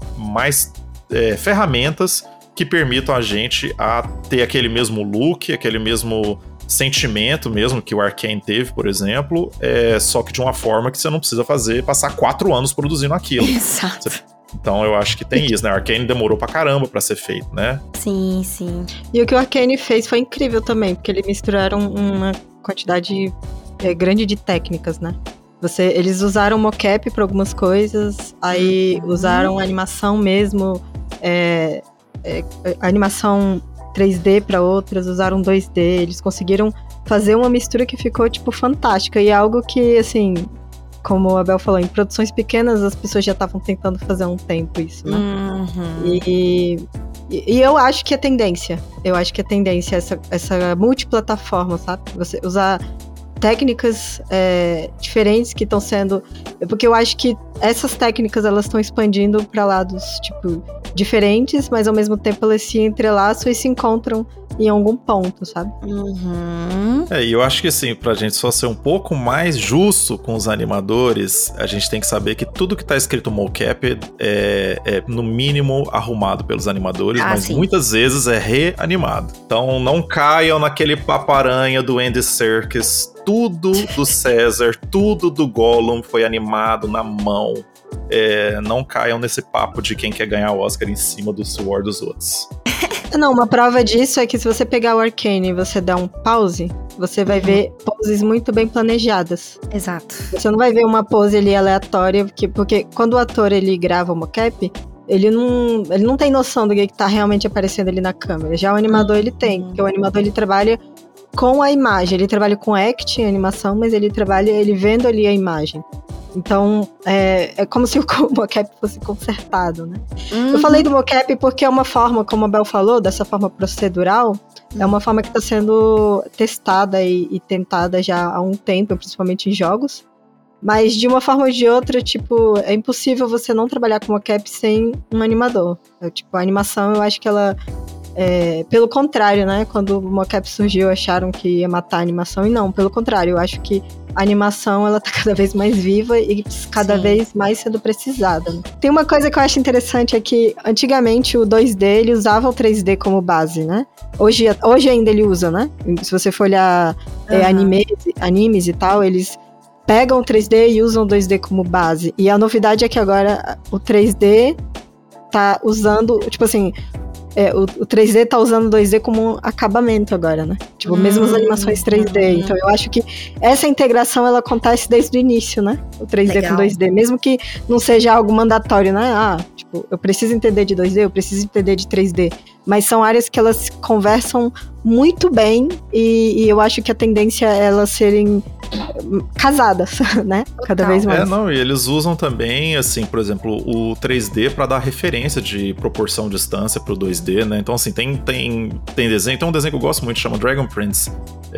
mais é, ferramentas que permitam a gente a ter aquele mesmo look, aquele mesmo sentimento mesmo que o Arcane teve, por exemplo, é, só que de uma forma que você não precisa fazer, passar quatro anos produzindo aquilo. Exato. Você, então eu acho que tem isso, né? O Arcane demorou pra caramba pra ser feito, né? Sim, sim. E o que o Arcane fez foi incrível também, porque eles misturaram uma quantidade é, grande de técnicas, né? Você, eles usaram mocap para algumas coisas, aí uhum. usaram animação mesmo, é, é, animação três D para outras, usaram dois D, eles conseguiram fazer uma mistura que ficou, tipo, fantástica, e é algo que, assim, como a Abel falou, em produções pequenas as pessoas já estavam tentando fazer há um tempo isso, né? Uhum. E, e, e eu acho que é tendência, eu acho que é tendência essa, essa multiplataforma, sabe? Você usar técnicas é, diferentes que estão sendo... Porque eu acho que essas técnicas, elas estão expandindo para lados, tipo, diferentes, mas ao mesmo tempo elas se entrelaçam e se encontram em algum ponto, sabe? Uhum. É, e eu acho que assim, pra gente só ser um pouco mais justo com os animadores, a gente tem que saber que tudo que tá escrito mocap é, é no mínimo arrumado pelos animadores, ah, mas sim. muitas vezes é reanimado. Então não caiam naquele paparanha do Andy Serkis. Tudo do César, tudo do Gollum foi animado na mão. É, não caiam nesse papo de quem quer ganhar o Oscar em cima do suor dos outros. Não, uma prova disso é que se você pegar o Arcane e você dar um pause, você vai uhum. ver poses muito bem planejadas. Exato. Você não vai ver uma pose ali aleatória, porque, porque quando o ator ele grava o mocap, ele não, ele não tem noção do que tá realmente aparecendo ali na câmera. Já o animador ele tem, porque o animador ele trabalha com a imagem, ele trabalha com acting, animação, mas ele trabalha ele vendo ali a imagem. Então, é, é como se o mocap fosse consertado, né? Uhum. Eu falei do mocap porque é uma forma, como a Bel falou, dessa forma procedural, uhum. é uma forma que está sendo testada e, e tentada já há um tempo, principalmente em jogos. Mas, de uma forma ou de outra, tipo, é impossível você não trabalhar com mocap sem um animador. É, tipo, a animação, eu acho que ela... É, pelo contrário, né? Quando o mocap surgiu, acharam que ia matar a animação. E não, pelo contrário, eu acho que a animação, ela tá cada vez mais viva e cada Sim. vez mais sendo precisada. Né? Tem uma coisa que eu acho interessante, é que antigamente o dois D, ele usava o três D como base, né? Hoje, hoje ainda ele usa, né? Se você for olhar uhum. é, animes, animes e tal, eles pegam o três D e usam o dois D como base. E a novidade é que agora o três D tá usando, tipo assim... É, o, o três D tá usando o dois D como um acabamento agora, né? Tipo, hum, mesmo as animações três D. Hum. Então eu acho que essa integração, ela acontece desde o início, né? O três D Legal. Com dois D. Mesmo que não seja algo mandatório, né? Ah, tipo, eu preciso entender de dois D, eu preciso entender de três D. Mas são áreas que elas conversam muito bem e, e eu acho que a tendência é elas serem casadas, né? Cada vez mais. É, não, e eles usam também, assim, por exemplo, o três D para dar referência de proporção distância pro dois D, né? Então, assim, tem, tem, tem desenho, tem um desenho que eu gosto muito, chama Dragon Prince.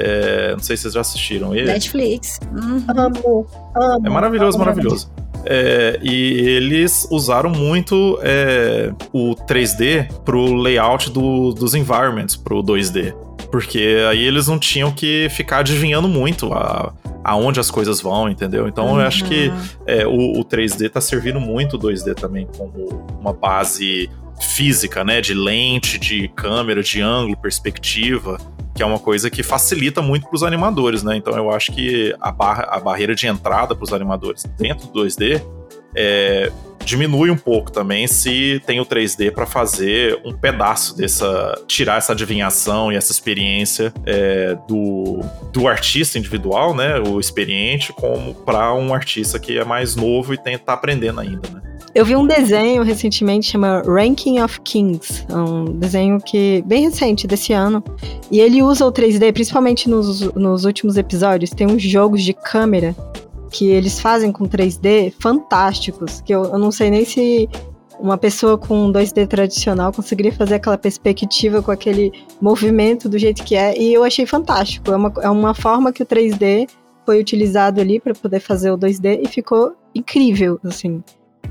É, não sei se vocês já assistiram ele. Netflix. Uhum. Amo, amo. É maravilhoso, amo, maravilhoso. É, e eles usaram muito é, o três D pro layout do, dos environments pro dois D. Porque aí eles não tinham que ficar adivinhando muito a, aonde as coisas vão, entendeu? Então uhum. eu acho que é, o, o três D tá servindo muito o dois D também como uma base física, né? De lente, de câmera, de ângulo, perspectiva, que é uma coisa que facilita muito pros animadores, né? Então eu acho que a, barra, a barreira de entrada pros animadores dentro do dois D é, diminui um pouco também se tem o três D para fazer um pedaço dessa, tirar essa adivinhação e essa experiência é, do, do artista individual, né, o experiente, como para um artista que é mais novo e tá aprendendo ainda, né. Eu vi um desenho recentemente, chama Ranking of Kings, um desenho que bem recente, desse ano, e ele usa o três D, principalmente nos, nos últimos episódios, tem uns jogos de câmera que eles fazem com três D fantásticos, que eu, eu não sei nem se uma pessoa com dois D tradicional conseguiria fazer aquela perspectiva com aquele movimento do jeito que é, e eu achei fantástico. É uma, é uma forma que o três D foi utilizado ali para poder fazer o dois D e ficou incrível, assim.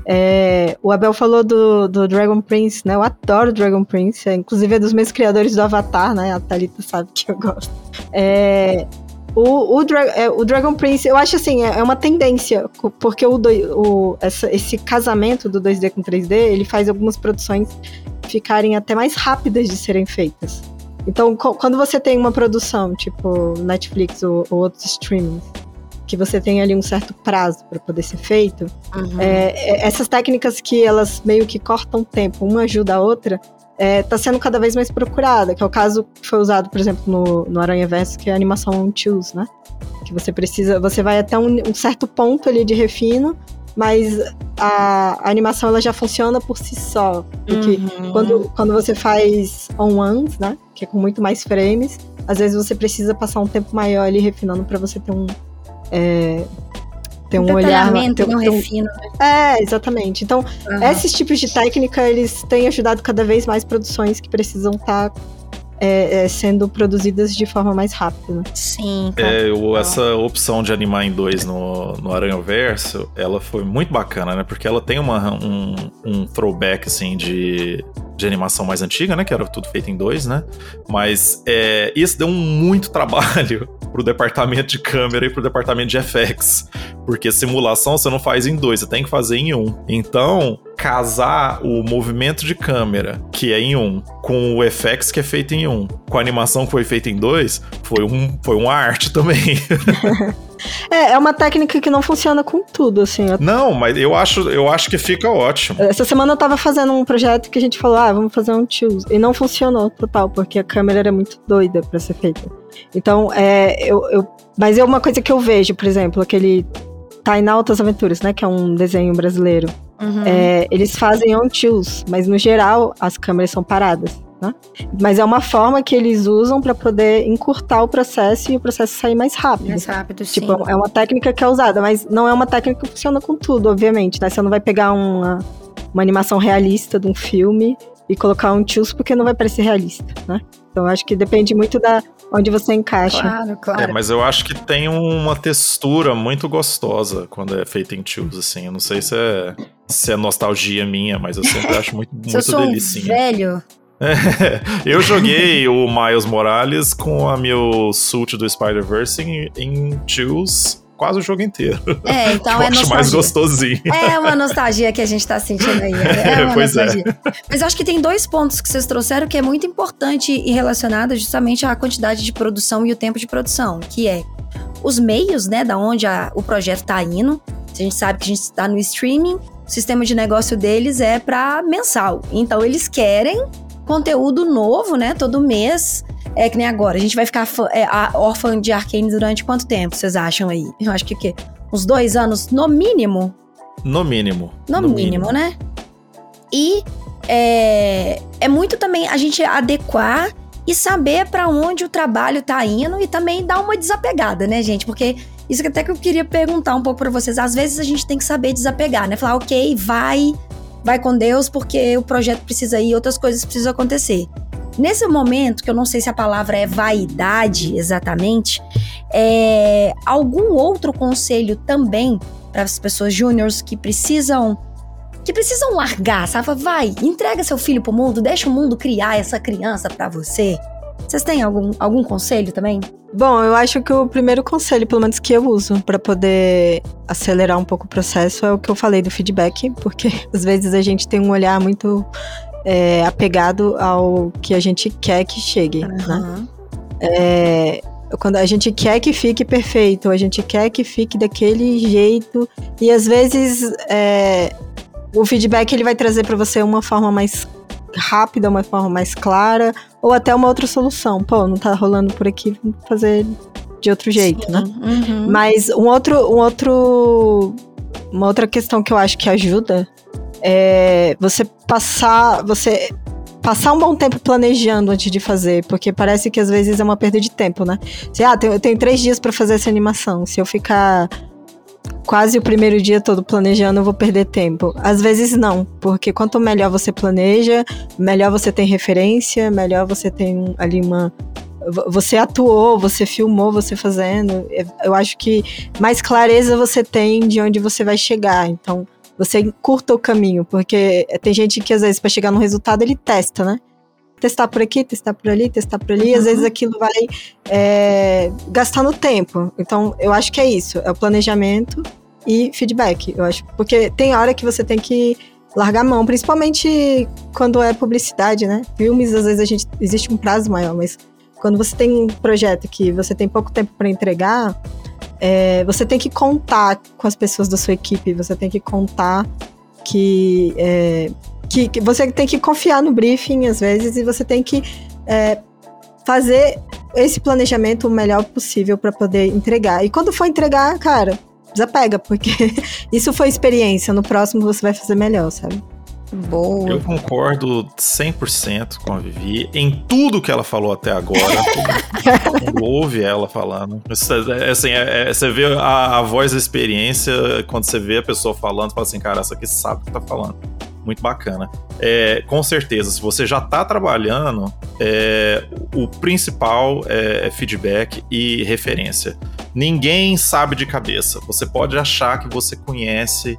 É, o Abel falou do, do Dragon Prince, né? Eu adoro Dragon Prince, é, inclusive é dos meus criadores do Avatar, né? A Thalita sabe que eu gosto. É... O, o, Dra- é, o Dragon Prince, eu acho assim, é, é uma tendência, porque o, do, o, essa, esse casamento do dois D com três D, ele faz algumas produções ficarem até mais rápidas de serem feitas. Então, co- quando você tem uma produção, tipo Netflix ou, ou outros streamings, que você tem ali um certo prazo para poder ser feito, uhum. é, é, essas técnicas que elas meio que cortam tempo, uma ajuda a outra, está é, sendo cada vez mais procurada, que é o caso que foi usado, por exemplo, no, no Aranhaverso, que é a animação on-choose, né? Que você precisa, você vai até um, um certo ponto ali de refino, mas a, a animação ela já funciona por si só. Porque uhum. quando, quando você faz on-ones, né? Que é com muito mais frames, às vezes você precisa passar um tempo maior ali refinando para você ter um... É, ter um, um olhar, ter, um ter um, refino, né? É, exatamente. Então, uhum. esses tipos de técnica, eles têm ajudado cada vez mais produções que precisam estar tá, é, é, sendo produzidas de forma mais rápida. Sim. É, eu, essa opção de animar em dois no, no Aranhaverso, ela foi muito bacana, né? Porque ela tem uma, um, um throwback, assim, de, de animação mais antiga, né? Que era tudo feito em dois, né? Mas é, isso deu muito trabalho pro departamento de câmera e pro departamento de F X. Porque simulação você não faz em dois, você tem que fazer em um. Então, casar o movimento de câmera, que é em um, com o F X, que é feito em um, com a animação que foi feita em dois, foi, um, foi uma arte também. É, é uma técnica que não funciona com tudo, assim. Não, mas eu acho, eu acho que fica ótimo. Essa semana eu tava fazendo um projeto que a gente falou, ah, vamos fazer um choose. E não funcionou total, porque a câmera era muito doida pra ser feita. Então, é, eu, eu, mas é uma coisa que eu vejo, por exemplo, aquele Tá em Altas Aventuras, né, que é um desenho brasileiro. Uhum. É, eles fazem on choose, mas no geral as câmeras são paradas. Né? Mas é uma forma que eles usam para poder encurtar o processo e o processo sair mais rápido. Mais rápido, sim. Tipo, é uma técnica que é usada, mas não é uma técnica que funciona com tudo, obviamente, né? Você não vai pegar uma, uma animação realista de um filme e colocar um choose porque não vai parecer realista, né? Então, eu acho que depende muito da onde você encaixa. Claro, claro. É, mas eu acho que tem uma textura muito gostosa quando é feito em choose, assim. Eu não sei se é, se é nostalgia minha, mas eu sempre acho muito, muito eu sou delicinha. Um velho... É, eu joguei o Miles Morales com a meu suit do Spider-Verse em, em choose quase o jogo inteiro. É, então eu é acho nostalgia. mais gostosinho. É uma nostalgia que a gente tá sentindo aí. É uma pois nostalgia. É. Mas eu acho que tem dois pontos que vocês trouxeram que é muito importante e relacionado justamente à quantidade de produção e o tempo de produção, que é os meios, né, da onde a, o projeto tá indo. A gente sabe que a gente tá no streaming, o sistema de negócio deles é pra mensal. Então eles querem conteúdo novo, né, todo mês. É que nem agora, a gente vai ficar fã, é, órfã de Arcane durante quanto tempo, vocês acham aí? Eu acho que o quê? Uns dois anos, no mínimo? No mínimo. No, no mínimo, mínimo, né? E é, é muito também a gente adequar e saber pra onde o trabalho tá indo e também dar uma desapegada, né, gente? Porque isso que até que eu queria perguntar um pouco pra vocês. Às vezes a gente tem que saber desapegar, né? Falar, ok, vai... Vai com Deus, porque o projeto precisa ir, outras coisas precisam acontecer. Nesse momento, que eu não sei se a palavra é vaidade exatamente, é algum outro conselho também para as pessoas júniores que precisam que precisam largar, sabe? Vai, entrega seu filho pro mundo, deixa o mundo criar essa criança para você. Vocês têm algum, algum conselho também? Bom, eu acho que o primeiro conselho, pelo menos que eu uso para poder acelerar um pouco o processo, é o que eu falei do feedback, porque às vezes a gente tem um olhar muito é, apegado ao que a gente quer que chegue, uhum. né? É, quando a gente quer que fique perfeito, a gente quer que fique daquele jeito, e às vezes é, o feedback ele vai trazer para você uma forma mais rápida, uma forma mais clara, ou até uma outra solução. Pô, não tá rolando por aqui, vamos fazer de outro jeito, Sim. né? Uhum. Mas um outro, um outro, uma outra questão que eu acho que ajuda é você passar, você passar um bom tempo planejando antes de fazer, porque parece que às vezes é uma perda de tempo, né? Você, ah, eu tenho três dias pra fazer essa animação, se eu ficar quase o primeiro dia todo planejando, eu vou perder tempo. Às vezes não, porque quanto melhor você planeja, melhor você tem referência, melhor você tem ali uma... Você atuou, você filmou, você fazendo. Eu acho que mais clareza você tem de onde você vai chegar. Então, você encurta o caminho, porque tem gente que às vezes para chegar no resultado ele testa, né? Testar por aqui, testar por ali, testar por ali, uhum. às vezes aquilo vai é, gastando tempo. Então, eu acho que é isso, é o planejamento e feedback, eu acho. Porque tem hora que você tem que largar a mão, principalmente quando é publicidade, né? Filmes, às vezes a gente, existe um prazo maior, mas quando você tem um projeto que você tem pouco tempo para entregar, é, você tem que contar com as pessoas da sua equipe, você tem que contar que... É, Que, que você tem que confiar no briefing, às vezes, e você tem que é, fazer esse planejamento o melhor possível para poder entregar. E quando for entregar, cara, desapega, porque isso foi experiência. No próximo você vai fazer melhor, sabe? Boa. Eu concordo cem por cento com a Vivi em tudo que ela falou até agora. Todo ouve ela falando. Assim, é, é, você vê a, a voz da experiência, quando você vê a pessoa falando, você fala assim, cara, essa aqui sabe o que tá falando. Muito bacana. É, com certeza, se você já está trabalhando, é, o principal é feedback e referência. Ninguém sabe de cabeça. Você pode achar que você conhece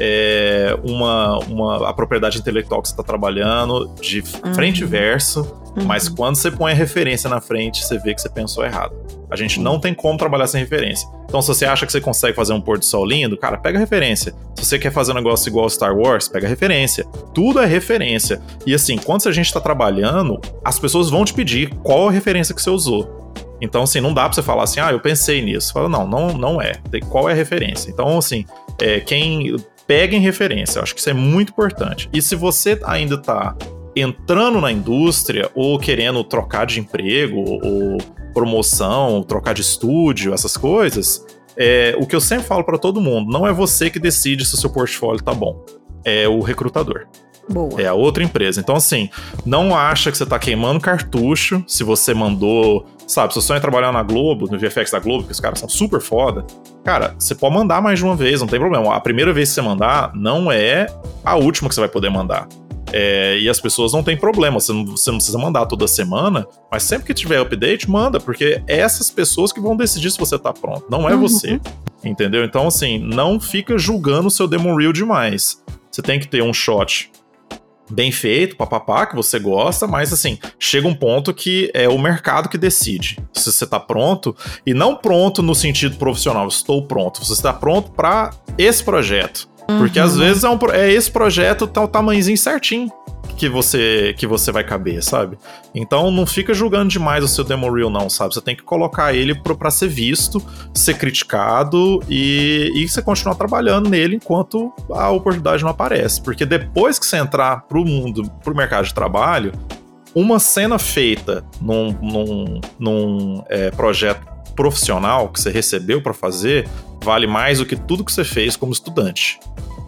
é, uma, uma, a propriedade intelectual que você está trabalhando de uhum. frente e verso, uhum. mas quando você põe a referência na frente, você vê que você pensou errado. A gente não tem como trabalhar sem referência. Então, se você acha que você consegue fazer um pôr do sol lindo, cara, pega referência. Se você quer fazer um negócio igual Star Wars, pega referência. Tudo é referência. E assim, quando a gente tá trabalhando, as pessoas vão te pedir qual a referência que você usou. Então, assim, não dá pra você falar assim, ah, eu pensei nisso. Fala, não, não, não é. Qual é a referência? Então, assim, é, quem... Pega em referência. Eu acho que isso é muito importante. E se você ainda tá entrando na indústria ou querendo trocar de emprego ou promoção, trocar de estúdio, essas coisas, é, o que eu sempre falo pra todo mundo, não é você que decide se o seu portfólio tá bom, é o recrutador. Boa. É a outra empresa. Então, assim, não acha que você tá queimando cartucho se você mandou, sabe, se você sonha trabalhar na Globo, no V F X da Globo, que os caras são super foda, cara, você pode mandar mais de uma vez, não tem problema. A primeira vez que você mandar não é a última que você vai poder mandar. É, e as pessoas não têm problema, você não, você não precisa mandar toda semana, mas sempre que tiver update, manda, porque é essas pessoas que vão decidir se você tá pronto, não é uhum. você, entendeu? Então, assim, não fica julgando o seu demo reel demais. Você tem que ter um shot bem feito, papapá, que você gosta, mas assim, chega um ponto que é o mercado que decide se você tá pronto, e não pronto no sentido profissional, estou pronto, você está pronto para esse projeto. Porque uhum. às vezes é, um, é esse projeto, tá o tamanhozinho certinho que você, que você vai caber, sabe? Então não fica julgando demais o seu demo reel não, sabe? Você tem que colocar ele pra, pra ser visto, ser criticado e, e você continuar trabalhando nele enquanto a oportunidade não aparece. Porque depois que você entrar pro mundo, pro mercado de trabalho, uma cena feita num, num, num é, projeto profissional que você recebeu pra fazer vale mais do que tudo que você fez como estudante.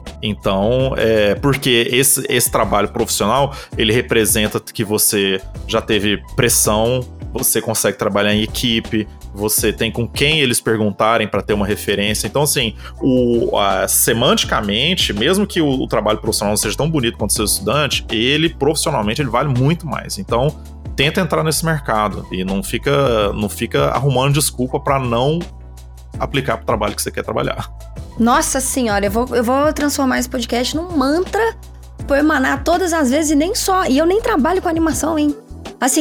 Então, é, porque esse, esse trabalho profissional, ele representa que você já teve pressão, você consegue trabalhar em equipe, você tem com quem eles perguntarem para ter uma referência. Então, assim, o, a, semanticamente, mesmo que o, o trabalho profissional não seja tão bonito quanto o seu estudante, ele, profissionalmente, ele vale muito mais. Então, tenta entrar nesse mercado e não fica, não fica arrumando desculpa para não aplicar para o trabalho que você quer trabalhar. Nossa senhora, eu vou, eu vou transformar esse podcast num mantra pra eu emanar todas as vezes e nem só. E eu nem trabalho com animação, hein? Assim,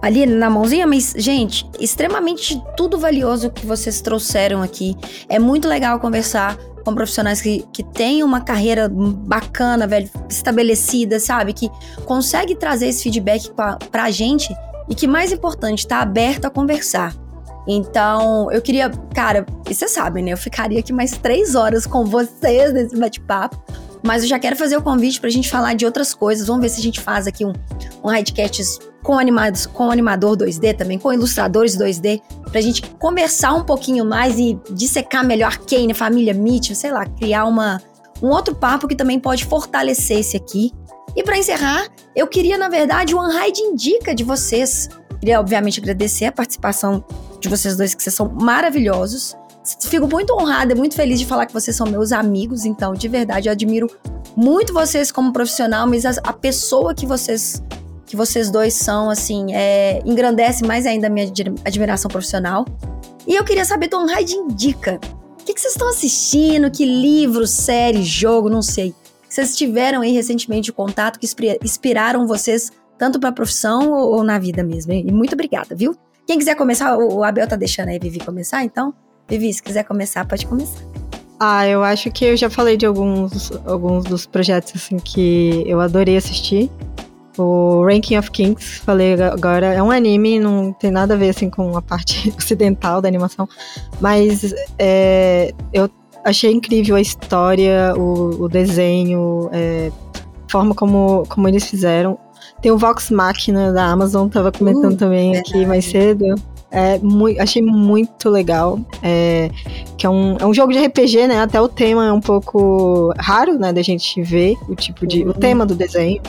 ali na mãozinha, mas, gente, extremamente tudo valioso que vocês trouxeram aqui. É muito legal conversar com profissionais que, que têm uma carreira bacana, velho, estabelecida, sabe? Que consegue trazer esse feedback pra, pra gente e que, mais importante, tá aberto a conversar. Então, eu queria, cara, e vocês sabem, né? Eu ficaria aqui mais três horas com vocês nesse bate-papo, mas eu já quero fazer o convite pra gente falar de outras coisas. Vamos ver se a gente faz aqui um, um Hidecast com, animados, com animador dois D também, com ilustradores dois D, pra gente conversar um pouquinho mais e dissecar melhor Arcane, família Mitchell, sei lá, criar uma, um outro papo que também pode fortalecer esse aqui. E pra encerrar, eu queria, na verdade, um Unhide Indica de vocês. Queria, obviamente, agradecer a participação de vocês dois, que vocês são maravilhosos. Fico muito honrada e muito feliz de falar que vocês são meus amigos, então, de verdade, eu admiro muito vocês como profissional, mas a, a pessoa que vocês, que vocês dois são, assim, é, engrandece mais ainda a minha admiração profissional. E eu queria saber do Unhide Indica. O que, que vocês estão assistindo? Que livro, série, jogo, não sei. Vocês tiveram aí recentemente contato que inspiraram vocês tanto pra profissão ou, ou na vida mesmo. E muito obrigada, viu? Quem quiser começar, o, o Abel tá deixando aí a Vivi começar, então... Vivi, se quiser começar, pode começar. Ah, eu acho que eu já falei de alguns, alguns dos projetos assim, que eu adorei assistir. O Ranking of Kings, falei agora, é um anime, não tem nada a ver assim, com a parte ocidental da animação, mas é, eu achei incrível a história, o, o desenho, é, a forma como, como eles fizeram. Tem o Vox Machina da Amazon, tava comentando uh, também verdade. Aqui mais cedo. É, muito, achei muito legal, é, que é um, é um jogo de R P G, né, até o tema é um pouco raro, né, da gente ver o tipo de, uhum. o tema do desenho,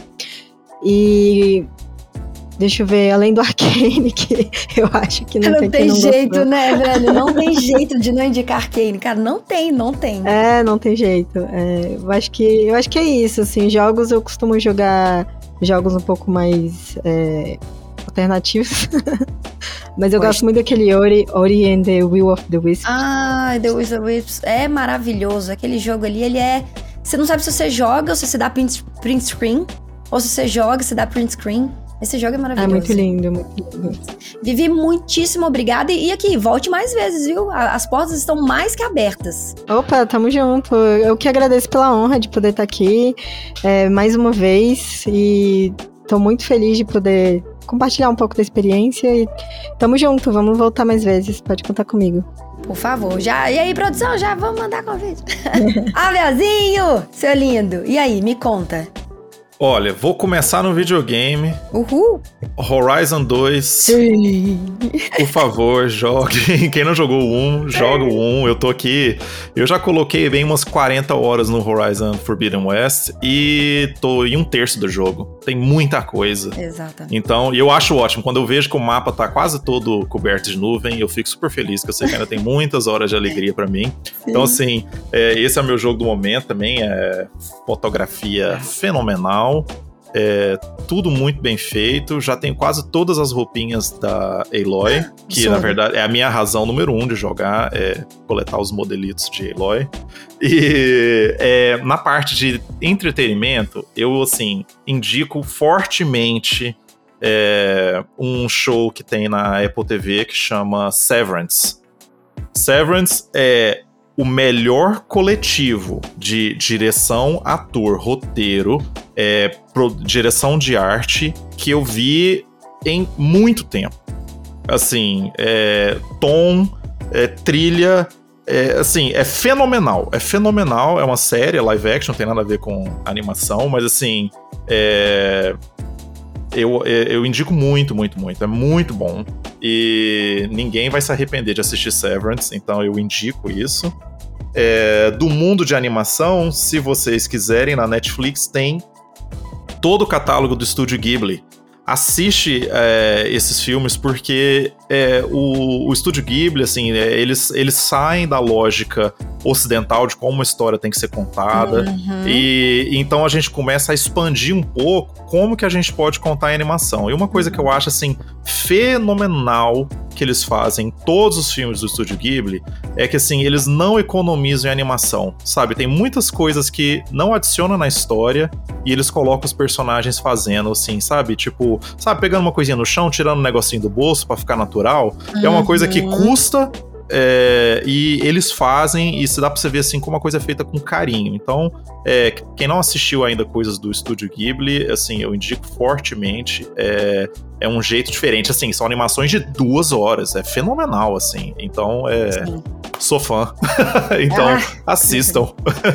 e deixa eu ver, além do Arcane, que eu acho que não, não tem, tem não jeito, gostou. Né, velho, não tem jeito de não indicar Arcane, cara, não tem, não tem. É, não tem jeito, é, eu, acho que, eu acho que é isso, assim, jogos eu costumo jogar jogos um pouco mais... É, alternativos. Mas eu Poxa. gosto muito daquele Ori, Ori and the Will of the Wisps. Ah, The Will of the Wisps é maravilhoso. Aquele jogo ali, ele é... Você não sabe se você joga ou se você dá print, print screen, ou se você joga e se dá print screen. Esse jogo é maravilhoso. É muito lindo, muito lindo. Vivi, muitíssimo obrigada. E aqui, volte mais vezes, viu? As portas estão mais que abertas. Opa, tamo junto. Eu que agradeço pela honra de poder estar aqui é, mais uma vez. E tô muito feliz de poder compartilhar um pouco da experiência. E tamo junto, vamos voltar mais vezes. Pode contar comigo. Por favor, já. E aí, produção, já vamos mandar convite. Abelzinho, seu lindo. E aí, me conta. Olha, vou começar no videogame. Uhul! Horizon dois. Sim. Por favor, jogue. Quem não jogou o um, joga o um. Eu tô aqui. Eu já coloquei bem umas quarenta horas no Horizon Forbidden West e tô em um terço do jogo. Tem muita coisa. Exatamente. Então, e eu acho ótimo. Quando eu vejo que o mapa tá quase todo coberto de nuvem, eu fico super feliz, que eu sei que ainda tem muitas horas de alegria pra mim. Sim. Então, assim, é, esse é o meu jogo do momento também. É fotografia fenomenal. É, tudo muito bem feito. Já tenho quase todas as roupinhas da Aloy, que Sou. na verdade é a minha razão número um de jogar, é coletar os modelitos de Aloy. E é, na parte de entretenimento, eu assim indico fortemente é, um show que tem na Apple T V que chama Severance. Severance é o melhor coletivo de direção, ator, roteiro, é, pro, direção de arte que eu vi em muito tempo. Assim, é, tom, é, trilha, é, assim, é fenomenal. É fenomenal, é uma série, é live action, não tem nada a ver com animação, mas assim, é, eu, eu indico muito, muito, muito. É muito bom. E ninguém vai se arrepender de assistir Severance, então eu indico isso. É, do mundo de animação, se vocês quiserem, na Netflix tem todo o catálogo do Estúdio Ghibli. Assiste é, esses filmes porque é, o, o Estúdio Ghibli, assim, é, eles, eles saem da lógica ocidental de como uma história tem que ser contada. Uhum. E então a gente começa a expandir um pouco como que a gente pode contar em animação. E uma coisa uhum. que eu acho assim fenomenal que que eles fazem em todos os filmes do Estúdio Ghibli é que, assim, eles não economizam em animação, sabe? Tem muitas coisas que não adicionam na história e eles colocam os personagens fazendo, assim, sabe? Tipo, sabe, pegando uma coisinha no chão, tirando um negocinho do bolso pra ficar natural. Uhum. É uma coisa que custa... É, e eles fazem, e se dá pra você ver assim como uma coisa é feita com carinho. Então, é, quem não assistiu ainda coisas do Estúdio Ghibli, assim, eu indico fortemente. É, é um jeito diferente, assim, são animações de duas horas, é fenomenal, assim. Então, é, sou fã. Então, ah, assistam.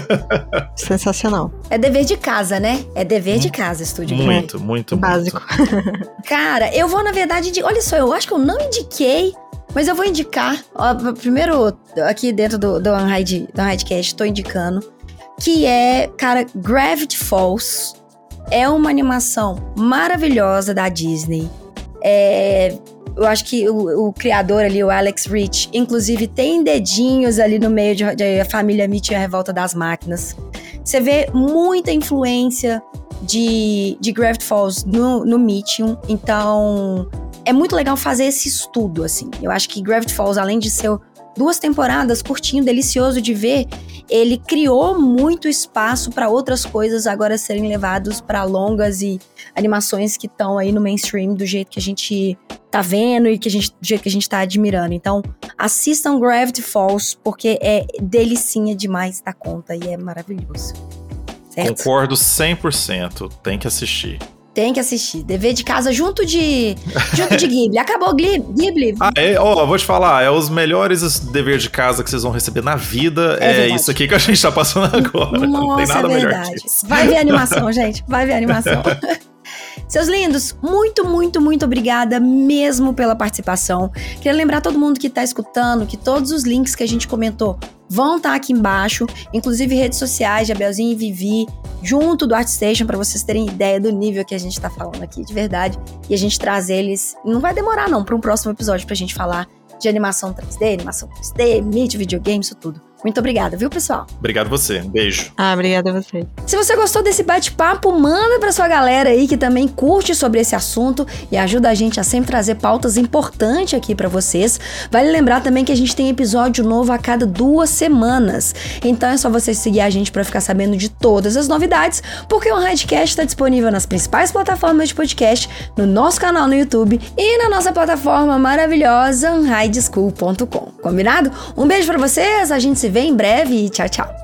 Sensacional. É dever de casa, né? É dever hum, de casa, Estúdio Ghibli. Muito, muito, básico. Muito. Cara, eu vou, na verdade, de... olha só, eu acho que eu não indiquei. Mas eu vou indicar, ó, primeiro aqui dentro do, do Unhide, do Unhidecast, tô indicando, que é, cara, Gravity Falls. É uma animação maravilhosa da Disney. É, eu acho que o, o criador ali, o Alex Rich, inclusive tem dedinhos ali no meio de, de A Família Mitch e a Revolta das Máquinas. Você vê muita influência de, de Gravity Falls no, no Mitchum, então... É muito legal fazer esse estudo, assim. Eu acho que Gravity Falls, além de ser duas temporadas, curtinho, delicioso de ver, ele criou muito espaço para outras coisas agora serem levados para longas e animações que estão aí no mainstream do jeito que a gente tá vendo e que a gente, do jeito que a gente tá admirando. Então, assistam Gravity Falls, porque é delicinha demais da conta e é maravilhoso. Certo? Concordo cem por cento. Tem que assistir. Tem que assistir. Dever de casa junto de junto de Ghibli. Acabou Ghibli. Ah, é, ó, vou te falar, é os melhores dever de casa que vocês vão receber na vida. É, é isso aqui que a gente tá passando agora. Nossa, não tem nada é melhor verdade. que isso. Vai ver a animação, gente. Vai ver a animação. Seus lindos, muito, muito, muito obrigada mesmo pela participação. Queria lembrar todo mundo que tá escutando que todos os links que a gente comentou vão estar aqui embaixo, inclusive redes sociais de Abelzinho e Vivi, junto do ArtStation, para vocês terem ideia do nível que a gente tá falando aqui, de verdade. E a gente traz eles, não vai demorar não, para um próximo episódio pra gente falar de animação três D, animação três D, mídia, videogame, isso tudo. Muito obrigada, viu, pessoal? Obrigado você. Um beijo. Ah, obrigada a você. Se você gostou desse bate-papo, manda pra sua galera aí que também curte sobre esse assunto e ajuda a gente a sempre trazer pautas importantes aqui pra vocês. Vale lembrar também que a gente tem episódio novo a cada duas semanas. Então é só você seguir a gente pra ficar sabendo de todas as novidades, porque o Unhidecast tá disponível nas principais plataformas de podcast, no nosso canal no YouTube e na nossa plataforma maravilhosa unhide school ponto com. Combinado? Um beijo pra vocês, a gente se vê em breve e tchau, tchau.